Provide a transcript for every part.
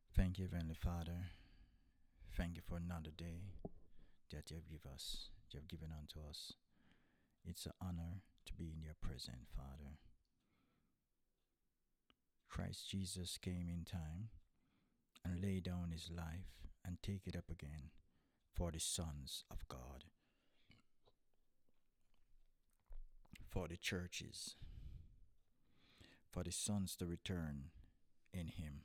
Thank you, Heavenly Father. Thank you for another day that you have given unto us. It's an honor to be in your presence, Father. Christ Jesus came in time and laid down his life and take it up again for the sons of God, for the churches, for the sons to return in him.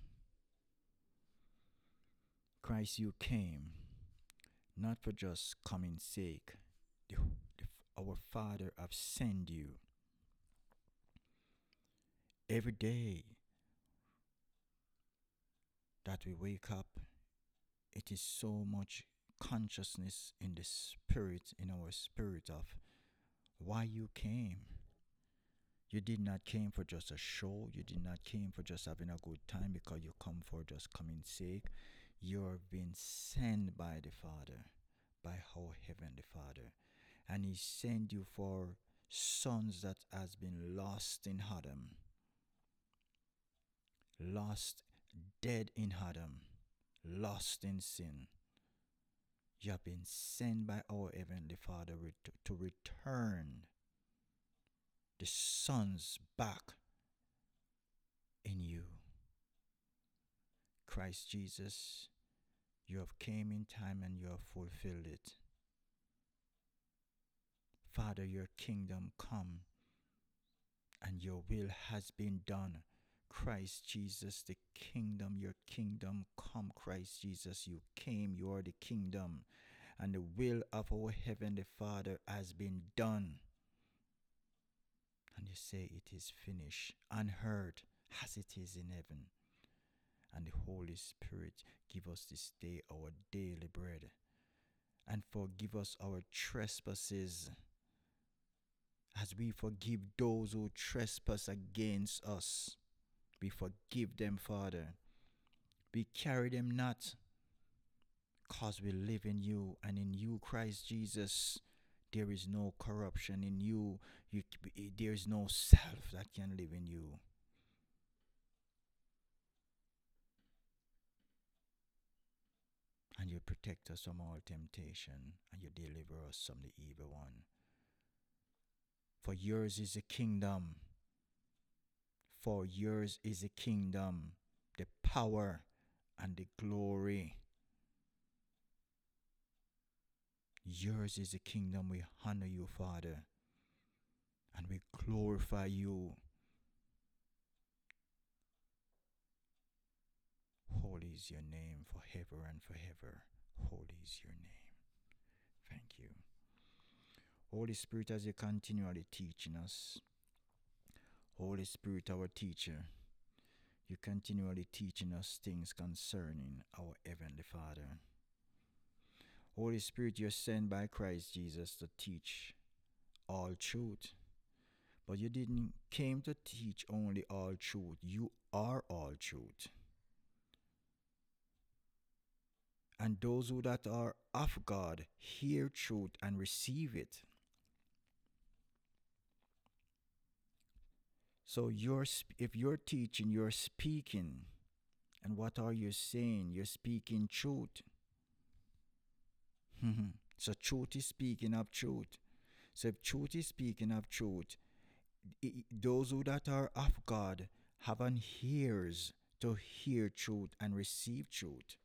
Christ, you came not for just coming sake. Our Father have sent you every day that we wake up. It is so much consciousness in the spirit, in our spirit, of why you came. You did not came for just a show. You did not came for just having a good time because you come for just coming sake. You're being sent by the Father, by our Heavenly Father. And he sent you for sons that has been lost in Adam. Lost, dead in Adam. Lost in sin. You have been sent by our Heavenly Father to return the sons back in you. Christ Jesus, you have came in time and you have fulfilled it. Father, your kingdom come and your will has been done. Christ Jesus, the kingdom, your kingdom come. Christ Jesus, you came, you are the kingdom. And the will of our Heavenly Father has been done. And you say it is finished, unheard as it is in heaven. And the Holy Spirit, give us this day our daily bread. And forgive us our trespasses, as we forgive those who trespass against us. We forgive them, Father. We carry them not, because we live in you, and in you, Christ Jesus, there is no corruption. In you, there is no self that can live in you. And you protect us from all temptation, and you deliver us from the evil one. For yours is the kingdom. For yours is the kingdom, the power, and the glory. Yours is the kingdom. We honor you, Father, and we glorify you. Holy is your name forever and forever. Holy is your name. Thank you. Holy Spirit, as you continually teaching us, Holy Spirit, our teacher, you continually teaching us things concerning our Heavenly Father. Holy Spirit, you're sent by Christ Jesus to teach all truth. But you didn't came to teach only all truth. You are all truth. And those who that are of God hear truth and receive it. So if you're teaching, you're speaking. And what are you saying? You're speaking truth. So truth is speaking of truth. So if truth is speaking of truth, those who that are of God have an ears to hear truth and receive truth.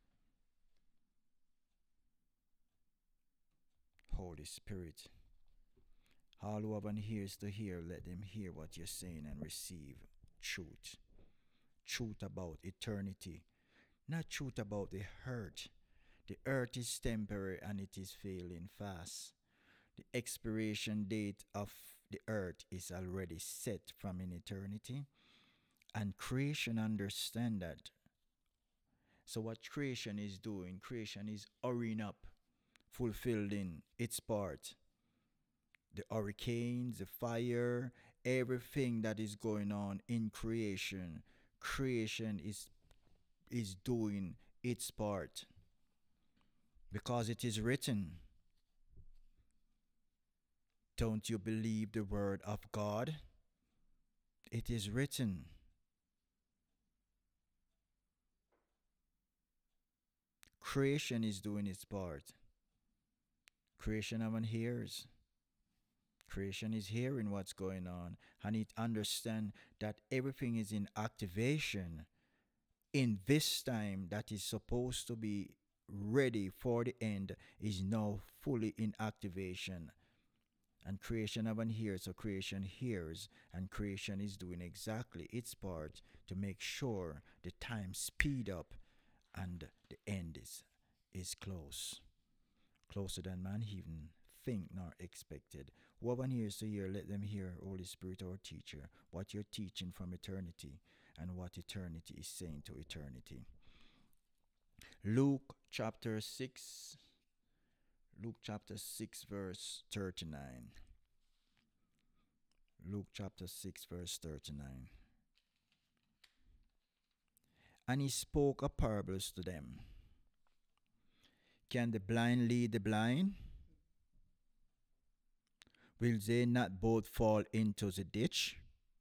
Holy Spirit, all who have an ears to hear, let them hear what you're saying and receive truth. Truth about eternity, not truth about the earth. The earth is temporary and it is failing fast. The expiration date of the earth is already set from in eternity, and creation understand that. So what creation is doing, creation is hurrying up, fulfilling its part. The hurricanes, the fire, everything that is going on in creation, creation is doing its part. Because it is written, don't you believe the word of God? It is written. Creation is doing its part. Creation haven't hears. Creation is hearing what's going on, and it understand that everything is in activation in this time that is supposed to be ready for the end is now fully in activation. And creation haven't heard, so creation hears, and creation is doing exactly its part to make sure the time speed up and the end is close, closer than man even think nor expected. Whoever hears to hear, let them hear, Holy Spirit, our teacher, what you're teaching from eternity and what eternity is saying to eternity. Luke chapter 6, Luke chapter 6, verse 39. Luke chapter 6, verse 39. And he spoke a parables to them. Can the blind lead the blind? Will they not both fall into the ditch?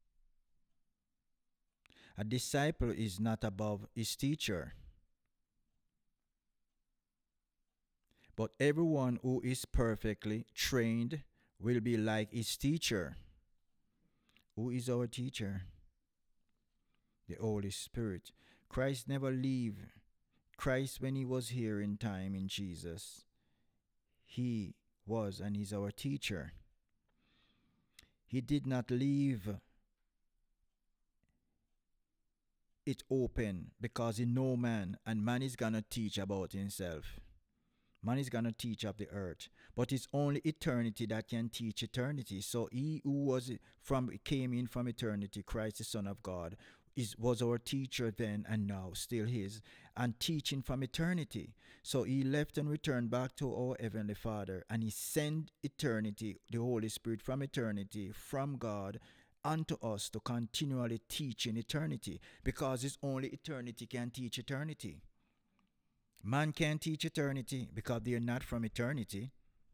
A disciple is not above his teacher, but everyone who is perfectly trained will be like his teacher. Who is our teacher? The Holy Spirit. Christ never leave. Christ, when he was here in time in Jesus, he was and is our teacher. He did not leave it open because he know man, and man is gonna teach about himself. Man is gonna teach of the earth, but it's only eternity that can teach eternity. So he who came in from eternity, Christ the Son of God, was our teacher then and now, still his, and teaching from eternity. So he left and returned back to our Heavenly Father, and he sent eternity, the Holy Spirit from eternity, from God, unto us to continually teach in eternity, because it's only eternity can teach eternity. Man can't teach eternity because they are not from eternity.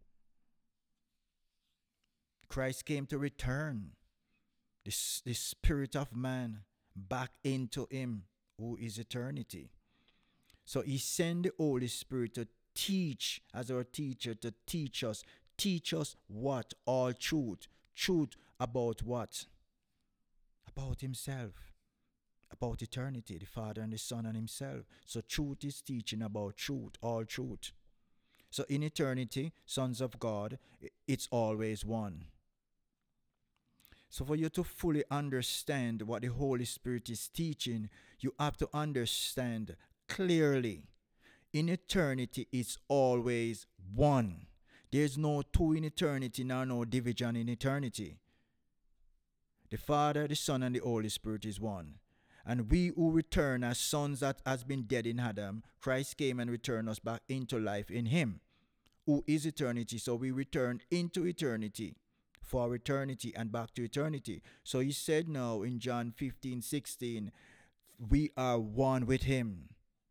Christ came to return the spirit of man back into him who is eternity. So he sent the Holy Spirit to teach, as our teacher, to teach us. Teach us what? All truth. Truth about what? About himself. About eternity, the Father and the Son and himself. So truth is teaching about truth, all truth. So in eternity, sons of God, it's always one. So for you to fully understand what the Holy Spirit is teaching, you have to understand clearly. In eternity, it's always one. There's no two in eternity, nor no division in eternity. The Father, the Son, and the Holy Spirit is one. And we who return as sons that has been dead in Adam, Christ came and returned us back into life in him, who is eternity. So we return into eternity, for eternity and back to eternity. So he said now in John 15:16, we are one with him.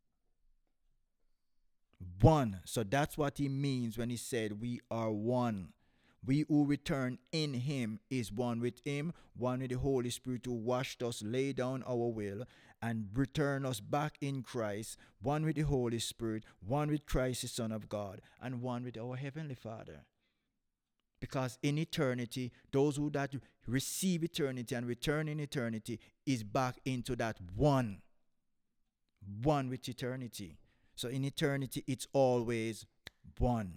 One. So that's what he means when he said we are one. We who return in him is one with him, one with the Holy Spirit who washed us, lay down our will, and return us back in Christ, one with the Holy Spirit, one with Christ the Son of God, and one with our Heavenly Father. Because in eternity, those who that receive eternity and return in eternity is back into that one with eternity. So in eternity, it's always one.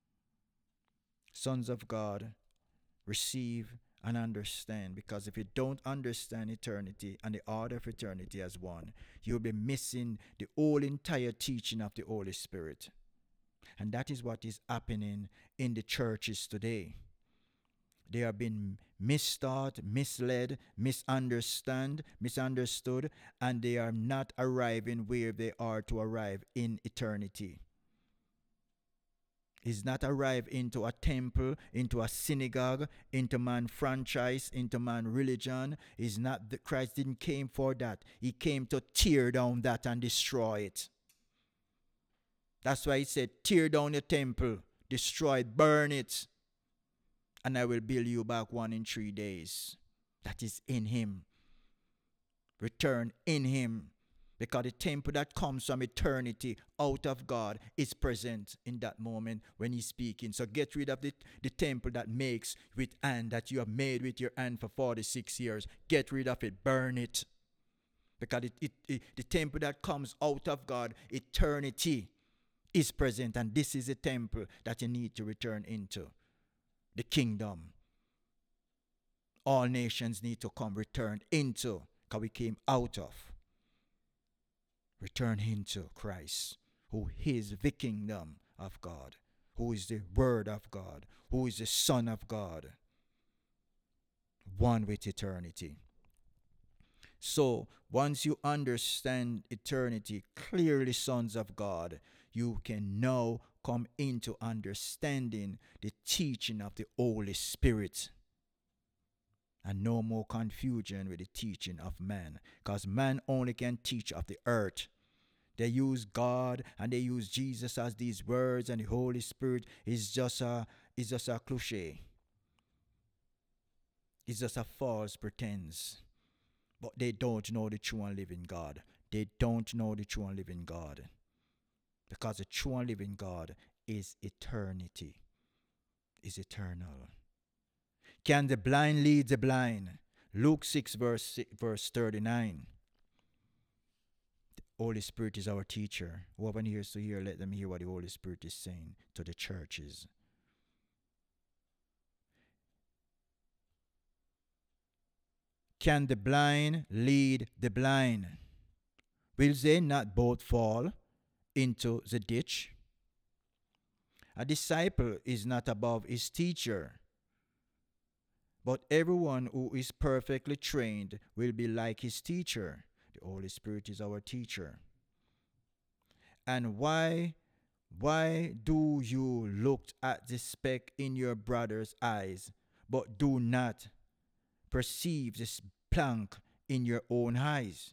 Sons of God, receive and understand, because if you don't understand eternity and the order of eternity as one, you'll be missing the whole entire teaching of the Holy Spirit. And that is what is happening in the churches today. They have been mistaught, misled, misunderstood, and they are not arriving where they are to arrive in eternity. Is not arrive into a temple, into a synagogue, into man franchise, into man religion. Is not that Christ didn't came for that. He came to tear down that and destroy it. That's why he said, tear down the temple, destroy it, burn it, and I will build you back one in 3 days. That is in him. Return in him. Because the temple that comes from eternity out of God is present in that moment when he's speaking. So get rid of the temple that makes with hand, that you have made with your hand for 46 years. Get rid of it. Burn it. Because the temple that comes out of God, eternity, is present. And this is a temple that you need to return into. The kingdom. All nations need to come return into. Because we came out of. Return into Christ, who is the kingdom of God, who is the Word of God, who is the Son of God, one with eternity. So, once you understand eternity, clearly sons of God, you can now come into understanding the teaching of the Holy Spirit. And no more confusion with the teaching of man. Because man only can teach of the earth. They use God and they use Jesus as these words, and the Holy Spirit is just a cliche. It's just a false pretense. But they don't know the true and living God. They don't know the true and living God. Because the true and living God is eternity. Is eternal. Can the blind lead the blind? Luke 6 verse 39. The Holy Spirit is our teacher. Whoever hears to hear, let them hear what the Holy Spirit is saying to the churches. Can the blind lead the blind? Will they not both fall into the ditch? A disciple is not above his teacher, but everyone who is perfectly trained will be like his teacher. The Holy Spirit is our teacher. And why do you look at the speck in your brother's eyes, but do not perceive this plank in your own eyes?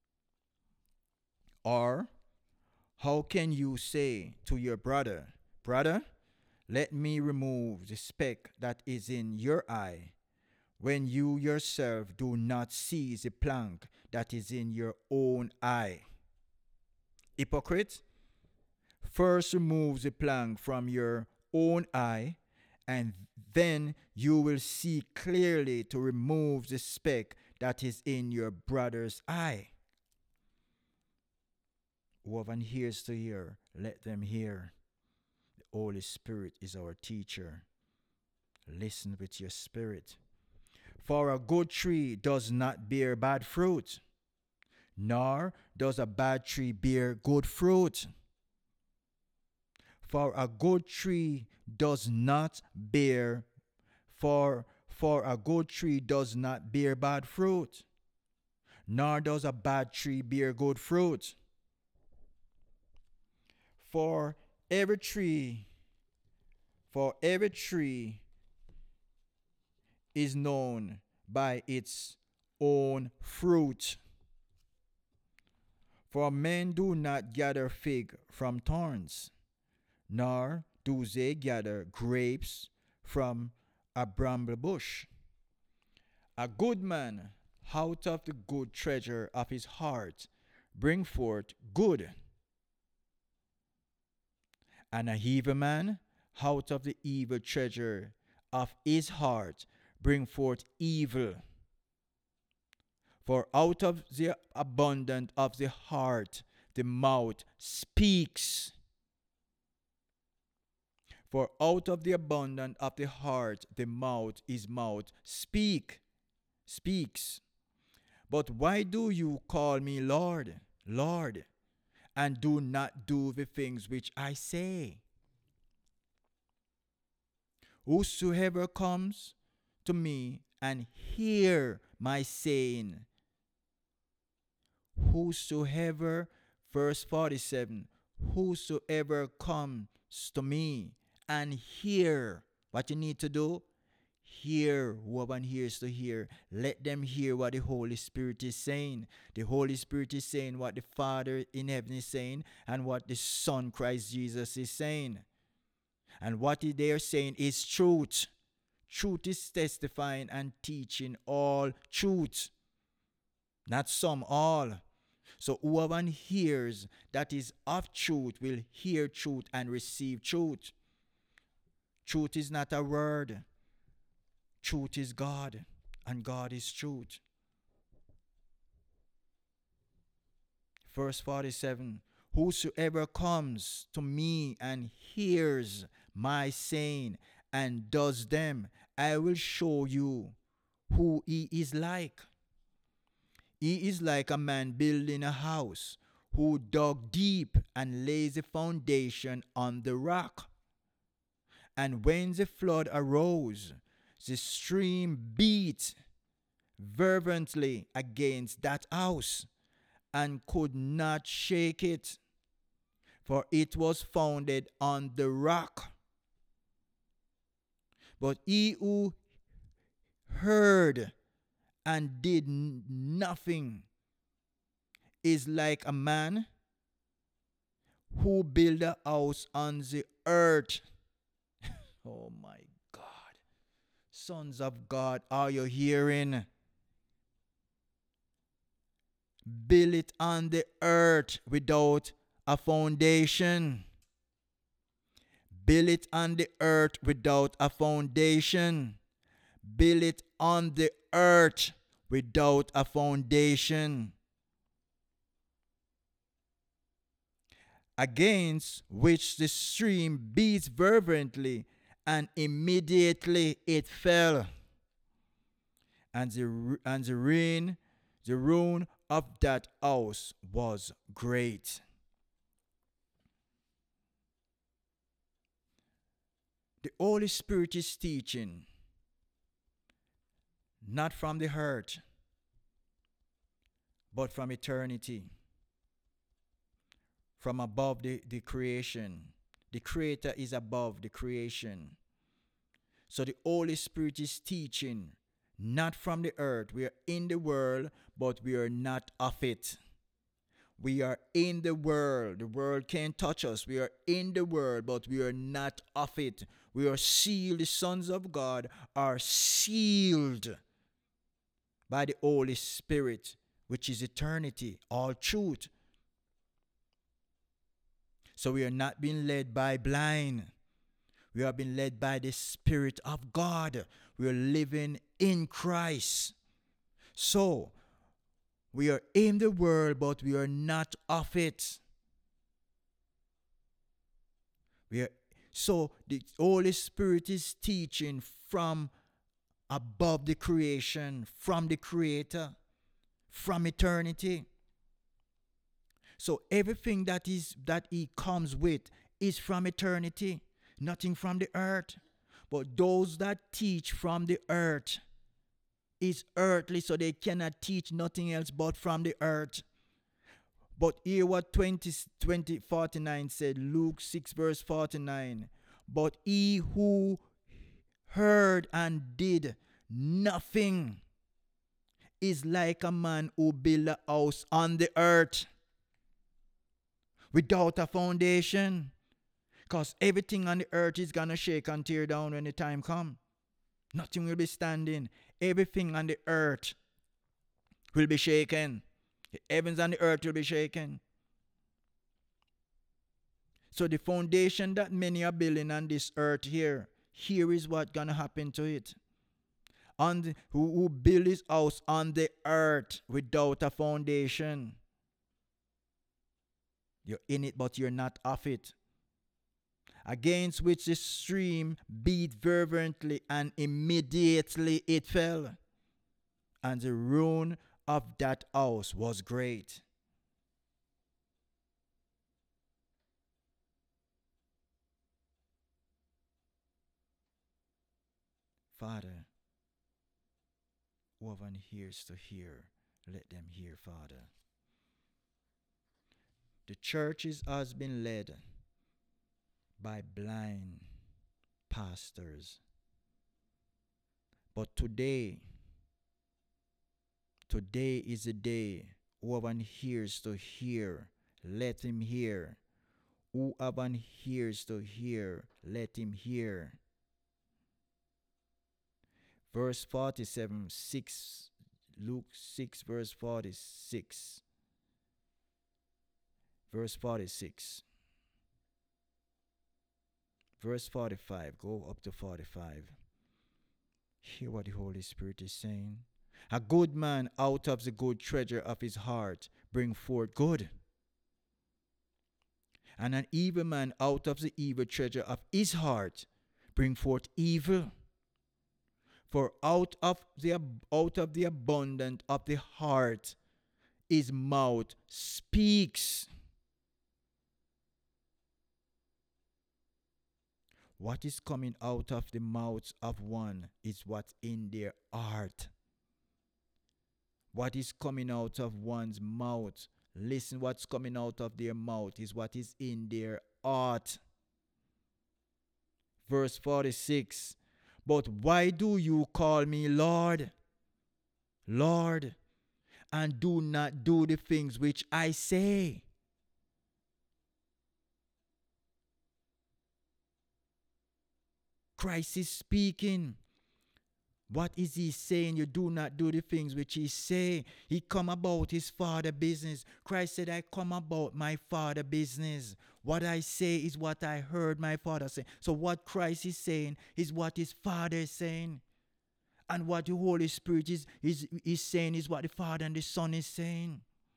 Or how can you say to your brother, Brother, let me remove the speck that is in your eye, when you yourself do not see the plank that is in your own eye? Hypocrite, first remove the plank from your own eye, and then you will see clearly to remove the speck that is in your brother's eye. Whoever hears to hear, let them hear. The Holy Spirit is our teacher. Listen with your spirit. For a good tree does not bear bad fruit, nor does a bad tree bear good fruit. For a good tree does not bear, for a good tree does not bear bad fruit, nor does a bad tree bear good fruit. For every tree is known by its own fruit. For men do not gather fig from thorns, nor do they gather grapes from a bramble bush. A good man out of the good treasure of his heart bring forth good, and a evil man out of the evil treasure of his heart bring forth evil. For out of the abundance of the heart the mouth speaks. For out of the abundance of the heart the mouth speaks. But why do you call me Lord, Lord, and do not do the things which I say? Whosoever comes to me and hear my saying, whosoever, verse 47, whosoever comes to me and hear, what you need to do? Hear. Whoever hears to hear, let them hear what the Holy Spirit is saying. The Holy Spirit is saying what the Father in heaven is saying, and what the Son Christ Jesus is saying. And what they are saying is truth. Truth is testifying and teaching all truth. Not some, all. So whoever hears that is of truth will hear truth and receive truth. Truth is not a word. Truth is God, and God is truth. Verse 47, whosoever comes to me and hears my saying and does them, I will show you who he is like. He is like a man building a house who dug deep and lays a foundation on the rock. And when the flood arose, the stream beat fervently against that house and could not shake it, for it was founded on the rock. But he who heard and did nothing is like a man who built a house on the earth. Oh my God. Sons of God, are you hearing? Build it on the earth without a foundation. Build it on the earth without a foundation. Build it on the earth without a foundation. Against which the stream beats fervently, and immediately it fell. And the ruin of that house was great. The Holy Spirit is teaching, not from the heart, but from eternity, from above the creation. The Creator is above the creation. So the Holy Spirit is teaching, not from the earth. We are in the world, but we are not of it. We are in the world. The world can't touch us. We are in the world, but we are not of it. We are sealed. The sons of God are sealed by the Holy Spirit, which is eternity, all truth. So we are not being led by blind. We are being led by the Spirit of God. We are living in Christ. So we are in the world, but we are not of it. So the Holy Spirit is teaching from above the creation, from the Creator, from eternity. So everything that He comes with is from eternity, nothing from the earth. But those that teach from the earth is earthly, so they cannot teach nothing else but from the earth. But hear what 49 said, Luke 6 verse 49. But he who heard and did nothing is like a man who built a house on the earth without a foundation. Because everything on the earth is going to shake and tear down when the time comes. Nothing will be standing. Everything on the earth will be shaken. The heavens and the earth will be shaken. So the foundation that many are building on this earth here is what's going to happen to it. Who build his house on the earth without a foundation. You're in it, but you're not of it. Against which the stream beat fervently, and immediately it fell. And the ruin of that house was great. Father, whoever hears to hear, let them hear, Father. The churches has been led by blind pastors. But today is the day. Whoever hears to hear, let him hear. Whoever hears to hear, let him hear. Verse 47, Luke 6 verse 46. Verse 46. Verse 45. Go up to 45. Hear what the Holy Spirit is saying. A good man out of the good treasure of his heart bring forth good. And an evil man out of the evil treasure of his heart bring forth evil. For out of the abundance of the heart his mouth speaks. What is coming out of the mouths of one is what's in their heart. What is coming out of one's mouth, listen, what's coming out of their mouth is what is in their heart. Verse 46. But why do you call me Lord, Lord, and do not do the things which I say? Christ is speaking. What is he saying? You do not do the things which he say. He come about his Father business. Christ said, I come about my Father business. What I say is what I heard my Father say. So what Christ is saying is what his Father is saying. And what the Holy Spirit is saying is what the Father and the Son is saying.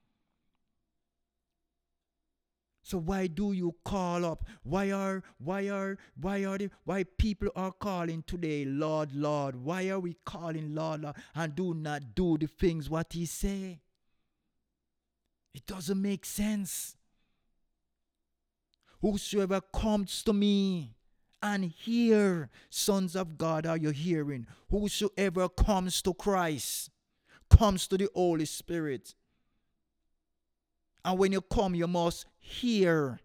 So why do you call up? Why people are calling today, Lord, Lord? Why are we calling Lord, Lord, and do not do the things what he say? It doesn't make sense. Whosoever comes to me and hear, sons of God, are you hearing? Whosoever comes to Christ, comes to the Holy Spirit. And when you come, you must hear.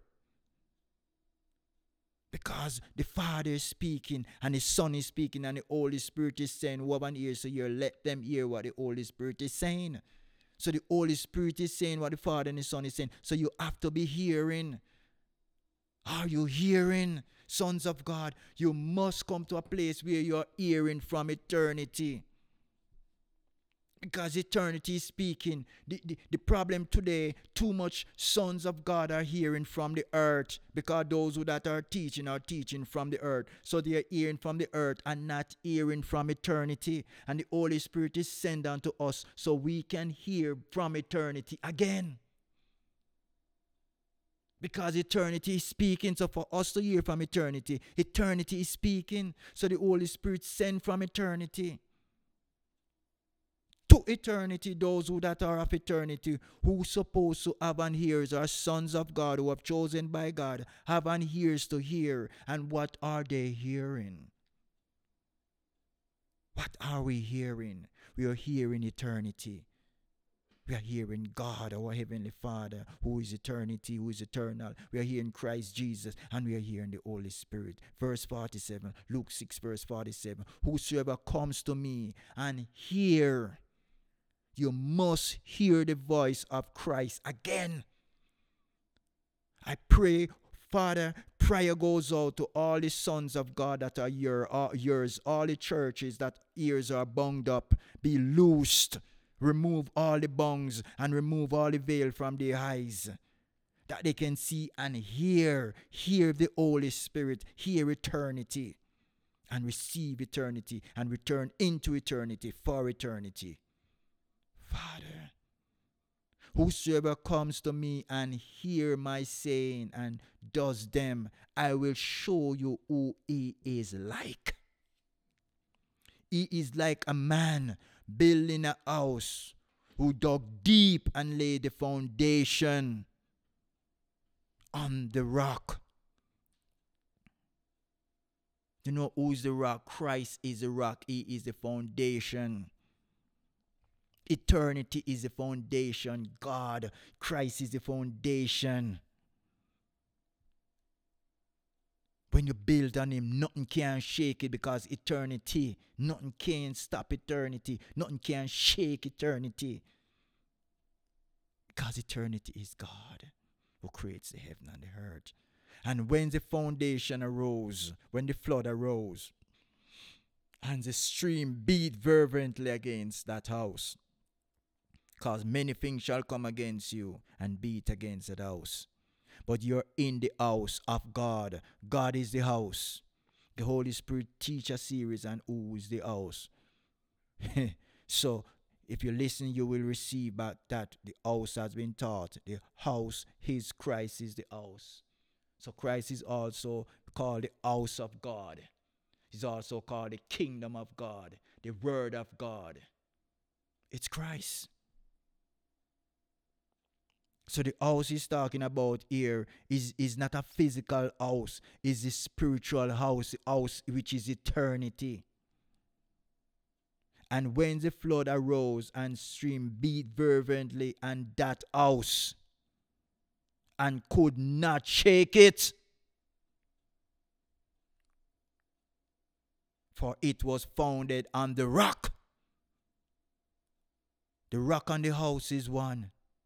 Because the Father is speaking, and the Son is speaking, and the Holy Spirit is saying, whoever ears to hear, let them hear what the Holy Spirit is saying. So the Holy Spirit is saying what the Father and the Son is saying. So you have to be hearing. Are you hearing, sons of God? You must come to a place where you are hearing from eternity. Because eternity is speaking. The problem today, too much sons of God are hearing from the earth. Because those who that are teaching from the earth. So they are hearing from the earth and not hearing from eternity. And the Holy Spirit is sent unto us so we can hear from eternity again. Because eternity is speaking. So for us to hear from eternity, eternity is speaking. So the Holy Spirit sent from eternity. To eternity, those who that are of eternity, who supposed to have an ears, are sons of God who have chosen by God, have an ears to hear. And what are they hearing? What are we hearing? We are hearing eternity. We are hearing God, our Heavenly Father, who is eternity, who is eternal. We are hearing Christ Jesus, and we are hearing the Holy Spirit. Verse 47, Luke 6, verse 47. Whosoever comes to me and hear, you must hear the voice of Christ again. I pray, Father, prayer goes out to all the sons of God that are yours, all the churches that ears are bound up, be loosed. Remove all the bongs and remove all the veil from their eyes, that they can see and hear the Holy Spirit, hear eternity, and receive eternity, and return into eternity for eternity. Father, whosoever comes to me and hear my saying and does them, I will show you who he is like. He is like a man building a house who dug deep and laid the foundation on the rock. You know who is the rock? Christ is the rock. He is the foundation. Eternity is the foundation. God, Christ is the foundation. When you build on him, nothing can shake it, because eternity, nothing can stop eternity. Nothing can shake eternity. Because eternity is God who creates the heaven and the earth. And when the foundation arose, when the flood arose, and the stream beat fervently against that house, because many things shall come against you and beat against that house. but you're in the house of God. God is the house. The Holy Spirit teacher series and who is the house. So if you listen, you will receive back that the house has been taught. The house, his Christ is the house. So Christ is also called the house of God. He's also called the kingdom of God, the word of God. It's Christ. So the house he's talking about here is not a physical house, it's a spiritual house which is eternity. And when the flood arose and stream beat fervently and that house and could not shake it, for it was founded on the rock. The rock on the house is one.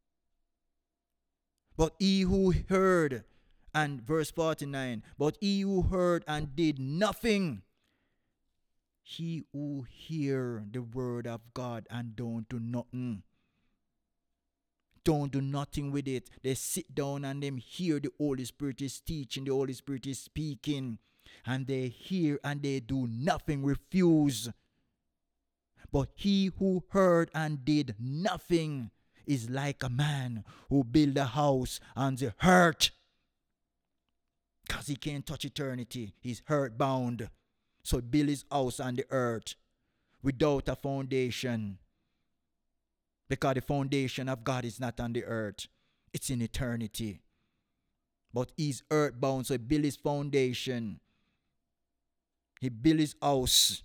But he who heard, and verse 49, but he who heard and did nothing, he who hear the word of God and don't do nothing, don't do nothing with it. They sit down and them hear the Holy Spirit is teaching, the Holy Spirit is speaking, and they hear and they do nothing, refuse. But he who heard and did nothing is like a man who built a house on the earth. Because he can't touch eternity. He's earth bound. So build his house on the earth without a foundation. Because the foundation of God is not on the earth. It's in eternity. But he's earth bound, so he built his foundation. He built his house.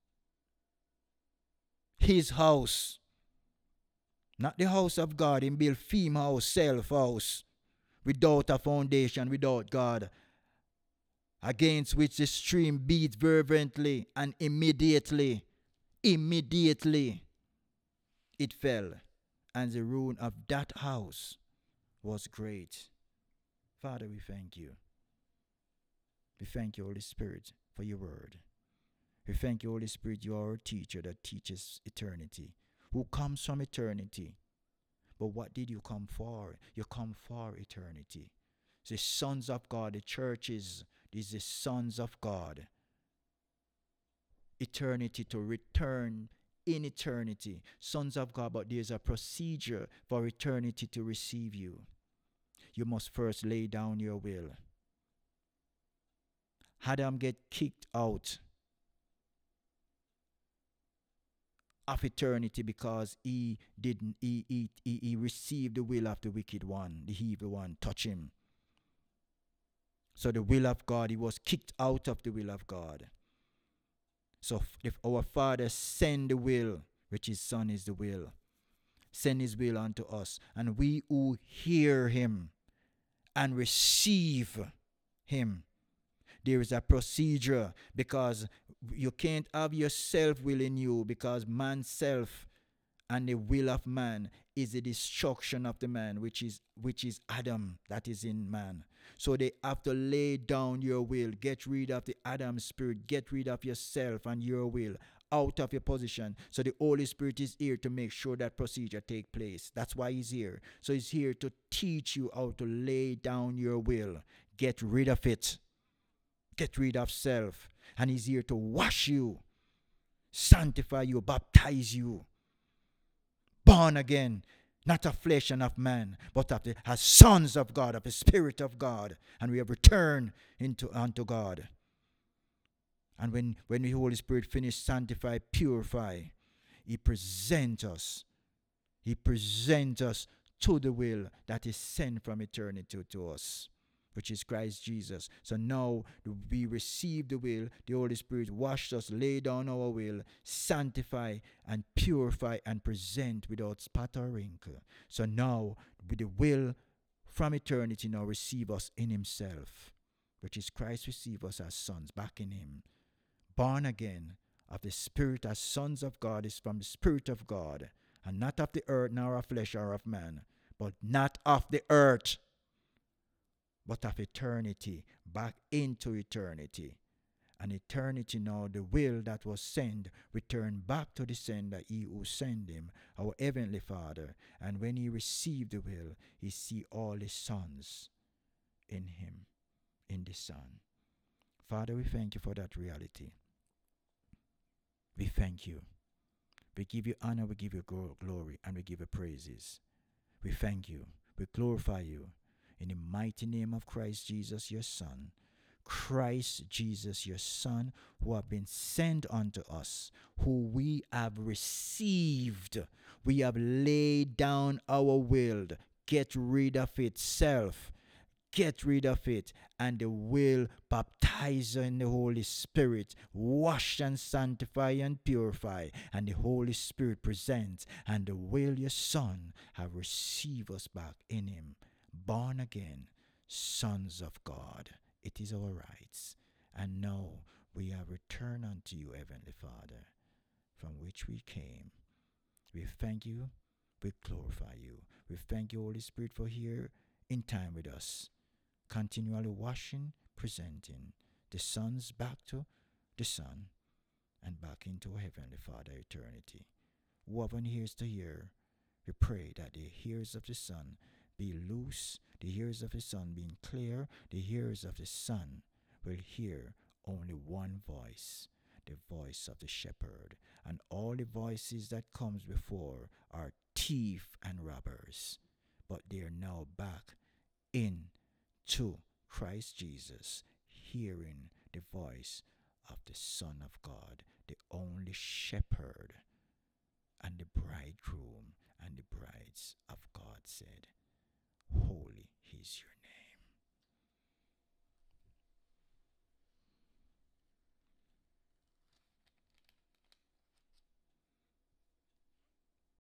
His house. Not the house of God. He built theme house, self house. Without a foundation, without God. Against which the stream beat fervently, and immediately it fell, and the ruin of that house was great. Father, we thank you. We thank you, Holy Spirit, for your word. We thank you, Holy Spirit, you are our teacher that teaches eternity, who comes from eternity. But what did you come for? You come for eternity. The sons of God, the churches, these are the sons of God. Eternity, to return in eternity. Sons of God, but there's a procedure for eternity to receive you. You must first lay down your will. Adam get kicked out of eternity because he received the will of the wicked one, the evil one, touch him. So the will of God, he was kicked out of the will of God. So if our Father send the will, which his Son is the will, send his will unto us, and we who hear him and receive him, there is a procedure, because you can't have your self-will in you, because man's self and the will of man is the destruction of the man, which is Adam, that is in man. So they have to lay down your will, get rid of the Adam spirit, get rid of yourself and your will out of your position. So the Holy Spirit is here to make sure that procedure take place. That's why he's here. So he's here to teach you how to lay down your will, get rid of it. Get rid of self. And he's here to wash you, sanctify you, baptize you. Born again, not of flesh and of man, but of as sons of God, of the Spirit of God. And we have returned unto God. And when the Holy Spirit finished sanctify, purify, he presents us. He presents us to the will that is sent from eternity to us, which is Christ Jesus. So now we receive the will, the Holy Spirit washed us, lay down our will, sanctify and purify and present without spot or wrinkle. So now with the will from eternity now receive us in himself, which is Christ receive us as sons back in him. Born again of the Spirit as sons of God is from the Spirit of God, and not of the earth, nor of flesh or of man, but not of the earth, but of eternity, back into eternity. And eternity now, the will that was sent, returned back to the sender, he who sent him, our heavenly Father. And when he received the will, he see all his sons the Son. Father, we thank you for that reality. We thank you. We give you honor, we give you glory, and we give you praises. We thank you. We glorify you. In the mighty name of Christ Jesus, your Son. Christ Jesus, your Son, who have been sent unto us, who we have received. We have laid down our will. Get rid of it, self. Get rid of it, and the will baptize in the Holy Spirit, wash and sanctify and purify, and the Holy Spirit presents, and the will your Son have received us back in him, born again, sons of God. It is our rights. And now we have returned unto you, Heavenly Father, from which we came. We thank you. We glorify you. We thank you, Holy Spirit, for here in time with us, continually washing, presenting the sons back to the Son and back into Heavenly Father eternity. Whoever hears to hear, we pray that the ears of the Son be loose, the ears of the Son being clear, the ears of the Son will hear only one voice, the voice of the shepherd, and all the voices that comes before are thief and robbers, but they are now back in to Christ Jesus, hearing the voice of the Son of God, the only shepherd, and the bridegroom and the brides of God said,